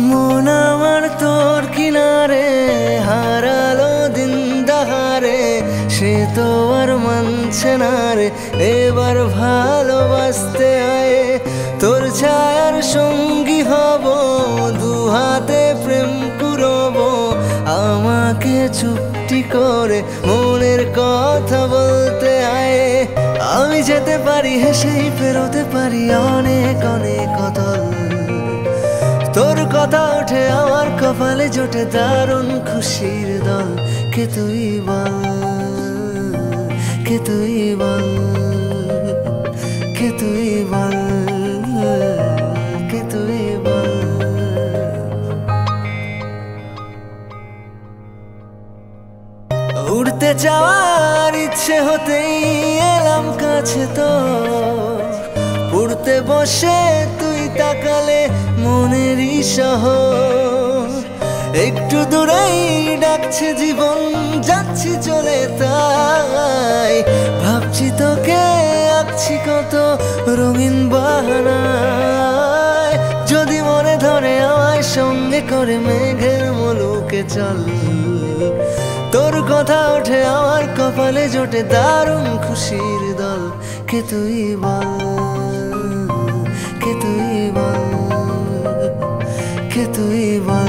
মন আমার তোর কিনারে হারালো দিন দাহারে, সে তো আর মানছে না রে এবার ভালোবাসতে আয়। তোর ছায়ার সঙ্গী হব, দু হাতে প্রেম কুড়ব, আমাকে চুপটি করে মনের কথা বলতে আয়। আমি যেতে পারি হেসেই ফেরোতে পারি অনেক অনেক অতল, তোর কথা ওঠে আমার কপালে জোটে দারুণ খুশির দল। কে তুই বল, কে তুই বল, কে তুই বল, কে তুই বল। উড়তে যাওয়ার ইচ্ছে হতেই এলাম কাছে তো, উড়তে বসে তুই তাকালে মনেরই শহর। একটু দূরেই ডাকছে জীবন, যাচ্ছি চলে তাই ভাবছি তোকে আঁকছি কত রঙিন বাহানায়। যদি মনে ধরে আমায় সঙ্গে করে মেঘের মুলুকে চল, তোর কথা ওঠে আমার কপালে জোটে দারুণ খুশির দল। কে তুই বল, কে তুই বল, কে তুই বল।